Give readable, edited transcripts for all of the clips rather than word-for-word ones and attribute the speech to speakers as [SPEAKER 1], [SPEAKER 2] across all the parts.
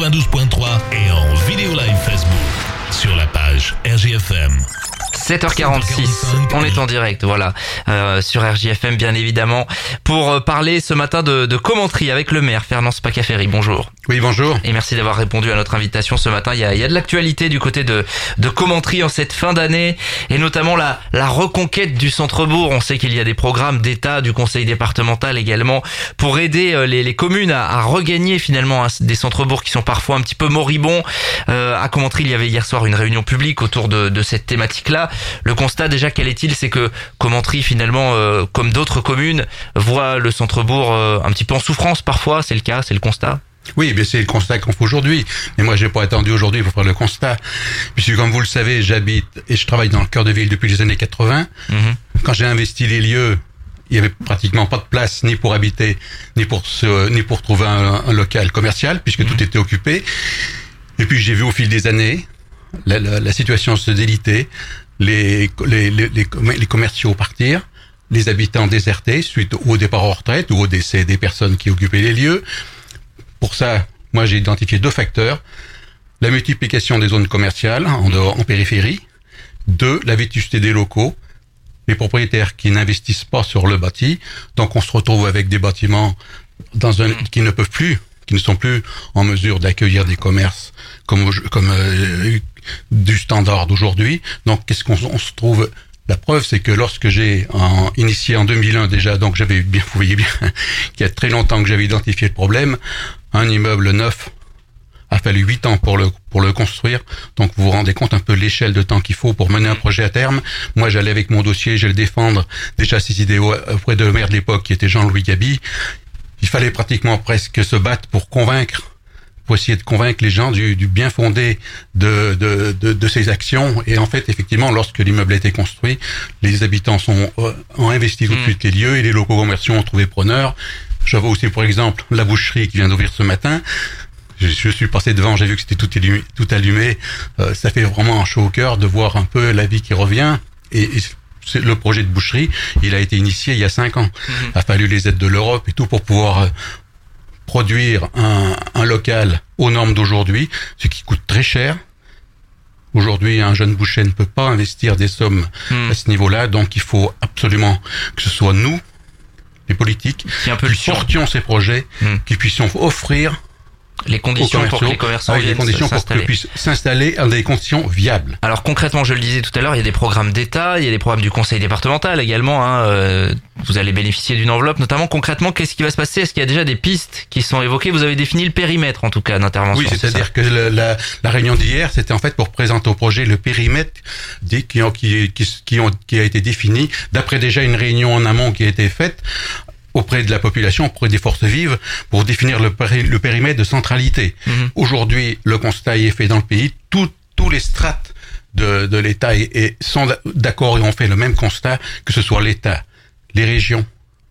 [SPEAKER 1] 92.3 et en vidéo live Facebook sur la page RJFM.
[SPEAKER 2] 7h46, on est en direct, voilà, sur RJFM bien évidemment, pour parler ce matin de Commentry avec le maire Fernand Spaccaferri. Bonjour.
[SPEAKER 3] Oui, bonjour.
[SPEAKER 2] Et merci d'avoir répondu à notre invitation ce matin. Il y a de l'actualité du côté de Commentry en cette fin d'année, et notamment la reconquête du centre-bourg. On sait qu'il y a des programmes d'État, du conseil départemental également, pour aider les communes à regagner finalement des centres-bourgs qui sont parfois un petit peu moribonds. À Commentry, il y avait hier soir une réunion publique autour de cette thématique-là. Le constat déjà, quel est-il? C'est que Commentry finalement, comme d'autres communes, voit le centre-bourg un petit peu en souffrance parfois. C'est le cas, c'est le constat.
[SPEAKER 3] Oui, mais c'est le constat qu'on fait aujourd'hui. Mais moi, j'ai pas attendu aujourd'hui pour faire le constat. Puisque, comme vous le savez, j'habite et je travaille dans le cœur de ville depuis les années 80. Quand j'ai investi les lieux, il y avait pratiquement pas de place ni pour habiter, ni pour trouver un local commercial, puisque tout était occupé. Et puis, j'ai vu au fil des années, la situation se déliter, les commerciaux partir, les habitants déserter suite au départ en retraite ou au décès des personnes qui occupaient les lieux. Pour ça, moi, j'ai identifié deux facteurs. La multiplication des zones commerciales en périphérie. 2, la vétusté des locaux. Les propriétaires qui n'investissent pas sur le bâti. Donc, on se retrouve avec des bâtiments qui ne sont plus en mesure d'accueillir des commerces comme du standard d'aujourd'hui. Donc, qu'est-ce qu'on se trouve? La preuve, c'est que lorsque j'ai initié en 2001 déjà, donc vous voyez bien qu'il y a très longtemps que j'avais identifié le problème, un immeuble neuf a fallu 8 ans pour le construire. Donc vous vous rendez compte un peu l'échelle de temps qu'il faut pour mener un projet à terme. Moi, j'allais avec mon dossier, je le défendre déjà ces idéaux auprès de le maire de l'époque qui était Jean-Louis Gaby. Il fallait pratiquement presque se battre pour essayer de convaincre les gens du bien fondé de ces actions. Et en fait, effectivement, lorsque l'immeuble a été construit, les habitants ont investi tout de suite les lieux et les locaux commerciaux ont trouvé preneur. J'avais aussi, pour exemple, la boucherie qui vient d'ouvrir ce matin. Je suis passé devant, j'ai vu que c'était tout allumé. Ça fait vraiment un chaud au cœur de voir un peu la vie qui revient. Et le projet de boucherie, il a été initié il y a 5 ans. Il a fallu les aides de l'Europe et tout pour pouvoir produire un local aux normes d'aujourd'hui, ce qui coûte très cher. Aujourd'hui, un jeune boucher ne peut pas investir des sommes à ce niveau-là, donc il faut absolument que ce soit nous, les politiques, qui portions ces projets, qui puissions offrir
[SPEAKER 2] les conditions pour que les commerçants
[SPEAKER 3] puissent s'installer dans des conditions viables.
[SPEAKER 2] Alors concrètement, je le disais tout à l'heure, il y a des programmes d'État, il y a des programmes du conseil départemental également. Vous allez bénéficier d'une enveloppe. Notamment, concrètement, qu'est-ce qui va se passer? Est-ce qu'il y a déjà des pistes qui sont évoquées? Vous avez défini le périmètre, en tout cas, d'intervention.
[SPEAKER 3] Oui, c'est-à-dire que la réunion d'hier, c'était en fait pour présenter au projet le périmètre qui a été défini d'après déjà une réunion en amont qui a été faite auprès de la population, auprès des forces vives, pour définir le périmètre de centralité. Aujourd'hui, le constat est fait dans le pays. Tous les strates de l'État sont d'accord et ont fait le même constat, que ce soit l'État, les régions,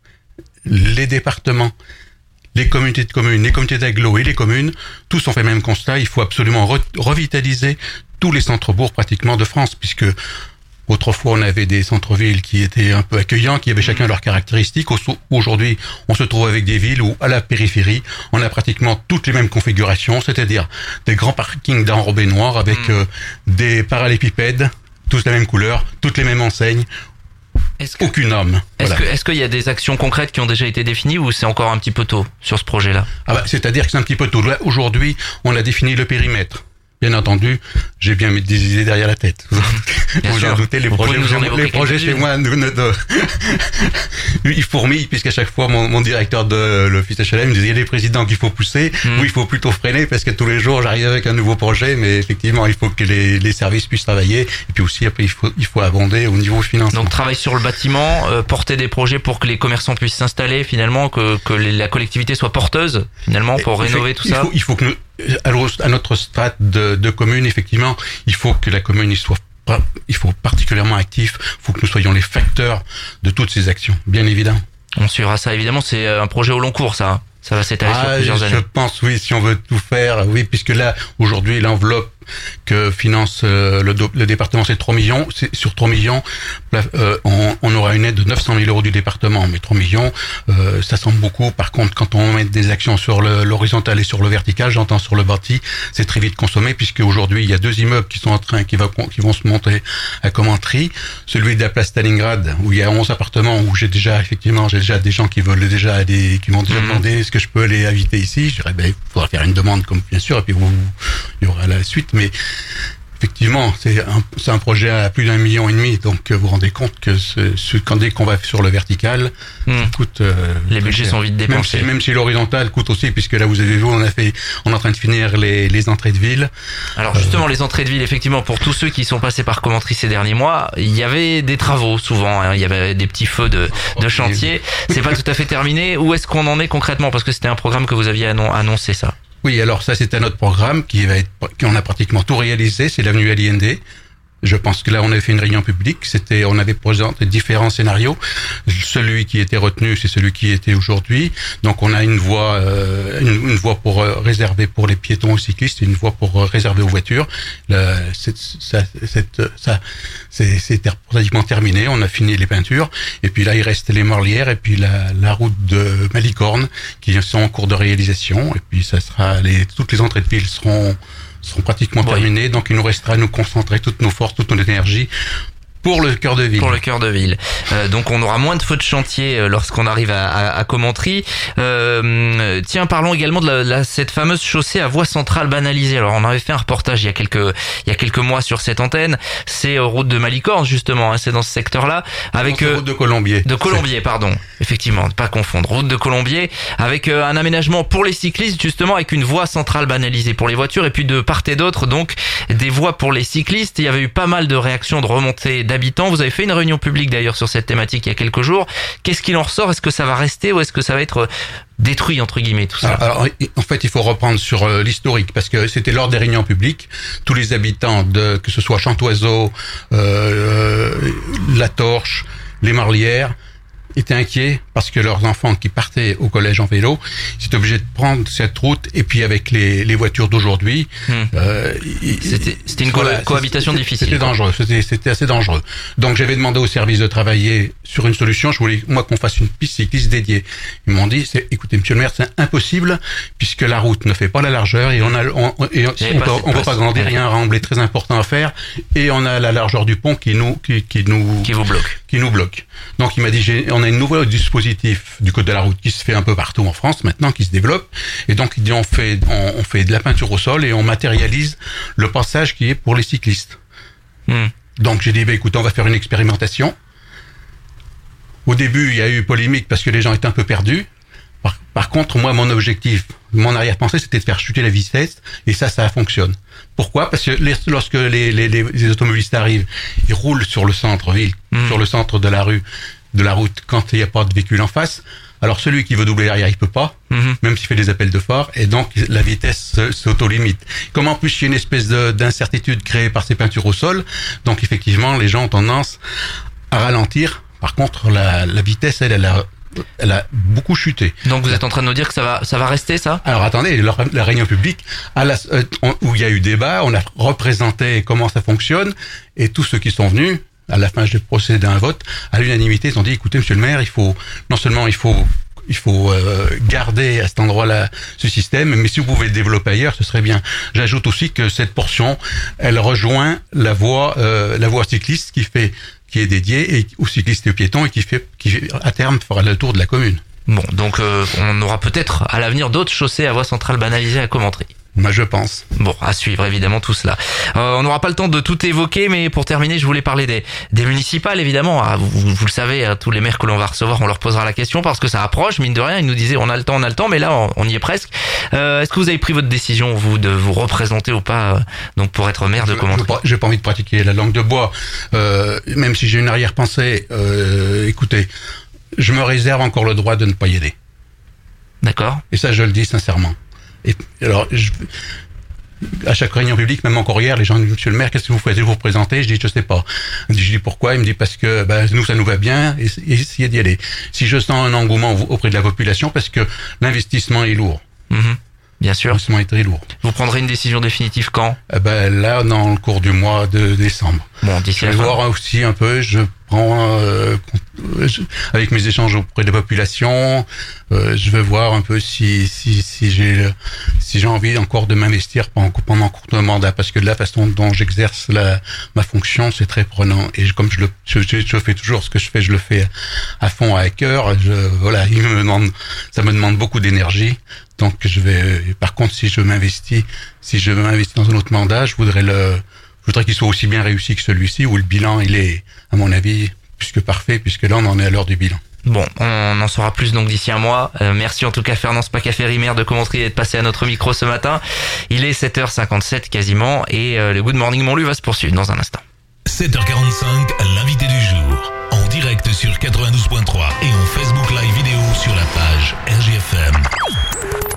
[SPEAKER 3] les départements, les communautés de communes, les comités d'agglo et les communes, tous ont fait le même constat. Il faut absolument revitaliser tous les centres-bourgs pratiquement de France, puisque autrefois, on avait des centres-villes qui étaient un peu accueillants, qui avaient chacun leurs caractéristiques. Aujourd'hui, on se trouve avec des villes où, à la périphérie, on a pratiquement toutes les mêmes configurations, c'est-à-dire des grands parkings d'enrobés noirs avec des parallépipèdes, tous la même couleur, toutes les mêmes enseignes. Aucune norme.
[SPEAKER 2] Est-ce qu'il y a des actions concrètes qui ont déjà été définies ou c'est encore un petit peu tôt sur ce projet-là?
[SPEAKER 3] C'est-à-dire que c'est un petit peu tôt. Là, aujourd'hui, on a défini le périmètre. Bien entendu, j'ai bien mis des idées derrière la tête. Vous en doutez, les projets chez moi, ils fourmillent, puisqu'à chaque fois, mon directeur de l'office HLM me disait, il y a des présidents qu'il faut pousser, ou il faut plutôt freiner, parce que tous les jours, j'arrive avec un nouveau projet, mais effectivement, il faut que les services puissent travailler, et puis aussi, après, il faut abonder au niveau financier.
[SPEAKER 2] Donc, travail sur le bâtiment, porter des projets pour que les commerçants puissent s'installer, finalement, que la collectivité soit porteuse, finalement, pour rénover tout ça.
[SPEAKER 3] Il faut que à notre strate de commune, effectivement, il faut que la commune il faut particulièrement actif, il faut que nous soyons les facteurs de toutes ces actions, bien évidemment.
[SPEAKER 2] On suivra ça, évidemment, c'est un projet au long cours, ça va s'étaler sur plusieurs années.
[SPEAKER 3] Je pense, oui, si on veut tout faire, oui, puisque là, aujourd'hui, l'enveloppe que finance le département, c'est 3 millions. Sur 3 millions, on aura une aide de 900 000 euros du département. Mais 3 millions, ça semble beaucoup. Par contre, quand on met des actions sur l'horizontal et sur le vertical, j'entends sur le bâti, c'est très vite consommé, puisque aujourd'hui, il y a 2 immeubles qui sont en train, qui vont se monter à Commentry. Celui de la place Stalingrad, où il y a 11 appartements, où j'ai déjà des gens qui veulent qui m'ont déjà demandé est-ce que je peux les inviter ici. Je dirais, il faudra faire une demande, comme bien sûr, et puis il y aura la suite. Mais effectivement, c'est un projet à plus d'1,5 million, donc vous vous rendez compte que dès qu'on va sur le vertical, ça coûte.
[SPEAKER 2] Les budgets sont vite dépensés.
[SPEAKER 3] Même si l'horizontal coûte aussi, puisque là vous avez vu, on est en train de finir les entrées de ville.
[SPEAKER 2] Alors justement, les entrées de ville, effectivement, pour tous ceux qui sont passés par Commentry ces derniers mois, il y avait des travaux souvent, hein, il y avait des petits feux de chantier. C'est pas tout à fait terminé. Où est-ce qu'on en est concrètement? Parce que c'était un programme que vous aviez annoncé, ça.
[SPEAKER 3] Oui, alors ça c'est un autre programme qu'on a pratiquement tout réalisé, c'est l'avenue Allende. Je pense que là on avait fait une réunion publique, on avait présenté différents scénarios. Celui qui était retenu, c'est celui qui était aujourd'hui. Donc on a une voie pour réserver pour les piétons et cyclistes, et une voie pour réserver aux voitures. C'est pratiquement terminé. On a fini les peintures, et puis là il reste les Morlières et puis la route de Malicorne qui sont en cours de réalisation. Et puis ça sera toutes les entrées de ville seront pratiquement terminées, donc il nous restera à nous concentrer toutes nos forces, toute notre énergie pour le cœur de ville.
[SPEAKER 2] Pour le cœur de ville. Donc on aura moins de feux de chantier lorsqu'on arrive à Commentry. Tiens, parlons également de cette fameuse chaussée à voie centrale banalisée. Alors on avait fait un reportage il y a quelques mois sur cette antenne. C'est route de Malicorne justement, hein, c'est dans ce secteur-là, avec
[SPEAKER 3] route de Colombier.
[SPEAKER 2] De Colombier, pardon. Effectivement, ne pas confondre. Route de Colombier, avec un aménagement pour les cyclistes justement, avec une voie centrale banalisée pour les voitures, et puis de part et d'autre donc des voies pour les cyclistes. Il y avait eu pas mal de réactions, de remontées d'habitants. Vous avez fait une réunion publique d'ailleurs sur cette thématique il y a quelques jours. Qu'est-ce qu'il en ressort? Est-ce que ça va rester ou est-ce que ça va être détruit entre guillemets tout ça?
[SPEAKER 3] Alors, en fait, il faut reprendre sur l'historique, parce que c'était lors des réunions publiques, tous les habitants que ce soit Chantoiseau, La Torche, les Marlières, étaient inquiets parce que leurs enfants qui partaient au collège en vélo, ils étaient obligés de prendre cette route, et puis avec les voitures d'aujourd'hui,
[SPEAKER 2] c'était une cohabitation difficile.
[SPEAKER 3] C'était dangereux, c'était assez dangereux. Donc j'avais demandé au service de travailler sur une solution. Je voulais moi qu'on fasse une piste cycliste dédiée. Ils m'ont dit, écoutez monsieur le maire, c'est impossible puisque la route ne fait pas la largeur, et on peut pas grandir, il y a un remblai très important à faire, et on a la largeur du pont qui nous bloque. Donc il m'a dit, on a un nouveau dispositif du code de la route qui se fait un peu partout en France maintenant, qui se développe, et donc il dit on fait de la peinture au sol et on matérialise le passage qui est pour les cyclistes. Donc j'ai dit écoute, on va faire une expérimentation. Au début il y a eu polémique parce que les gens étaient un peu perdus. Par contre, moi, mon objectif, mon arrière-pensée, c'était de faire chuter la vitesse, et ça fonctionne. Pourquoi? Parce que lorsque les automobilistes arrivent, ils roulent sur le centre-ville, sur le centre de la route, quand il n'y a pas de véhicule en face. Alors celui qui veut doubler derrière, il peut pas, même s'il fait des appels de phare, et donc la vitesse s'auto-limite. Comme en plus il y a une espèce d'incertitude créée par ces peintures au sol, donc effectivement, les gens ont tendance à ralentir. Par contre, la vitesse, elle a beaucoup chuté.
[SPEAKER 2] Donc vous êtes en train de nous dire que ça va rester ça?
[SPEAKER 3] Alors attendez, la réunion publique, où il y a eu débat, on a représenté comment ça fonctionne, et tous ceux qui sont venus, à la fin je procédé à un vote, à l'unanimité, ils ont dit écoutez monsieur le maire, il faut garder à cet endroit-là ce système, mais si vous pouvez le développer ailleurs, ce serait bien. J'ajoute aussi que cette portion, elle rejoint la voie cycliste qui est dédiée aux cyclistes et aux piétons, et qui à terme fera le tour de la commune.
[SPEAKER 2] Bon, donc on aura peut-être à l'avenir d'autres chaussées à voie centrale banalisée à Commentry.
[SPEAKER 3] Moi, je pense.
[SPEAKER 2] Bon, à suivre évidemment tout cela. On n'aura pas le temps de tout évoquer, mais pour terminer, je voulais parler des municipales évidemment. Ah, vous le savez, tous les maires que l'on va recevoir, on leur posera la question parce que ça approche, mine de rien. Ils nous disaient on a le temps, mais là on y est presque. Est-ce que vous avez pris votre décision, vous, de vous représenter ou pas, donc pour être maire de Commentry?
[SPEAKER 3] J'ai pas envie de pratiquer la langue de bois, même si j'ai une arrière-pensée. Écoutez, je me réserve encore le droit de ne pas y aller.
[SPEAKER 2] D'accord.
[SPEAKER 3] Et ça, je le dis sincèrement. Et alors, à chaque réunion publique, même encore hier, les gens disent monsieur le maire, qu'est-ce que vous faites? Vous représentez? Je dis je sais pas. Je dis pourquoi? Il me dit parce que nous ça nous va bien, et essayez d'y aller. Si je sens un engouement auprès de la population, parce que l'investissement est lourd.
[SPEAKER 2] Bien sûr.
[SPEAKER 3] L'investissement est très lourd.
[SPEAKER 2] Vous prendrez une décision définitive quand?
[SPEAKER 3] Là, dans le cours du mois de décembre.
[SPEAKER 2] Bon, d'ici
[SPEAKER 3] Je vais voir aussi un peu, je prends, avec mes échanges auprès de la population, je vais voir un peu si j'ai envie encore de m'investir pendant un court mandat, parce que de la façon dont j'exerce ma fonction, c'est très prenant. Et comme je fais toujours ce que je fais, je le fais à fond, à cœur. Ça me demande beaucoup d'énergie. Donc par contre, si je m'investis dans un autre mandat, je voudrais qu'il soit aussi bien réussi que celui-ci, où le bilan, il est, à mon avis, plus que parfait, puisque là, on en est à l'heure du bilan.
[SPEAKER 2] Bon, on en saura plus donc d'ici un mois. Merci en tout cas Fernand Spacaferi, maire de Commentry, d'être passé à notre micro ce matin. Il est 7h57 quasiment, et le Good Morning Montlu va se poursuivre dans un instant.
[SPEAKER 1] 7h45, l'invité du jour. En direct sur 92.3 et en Facebook Live vidéo sur la page RGFM.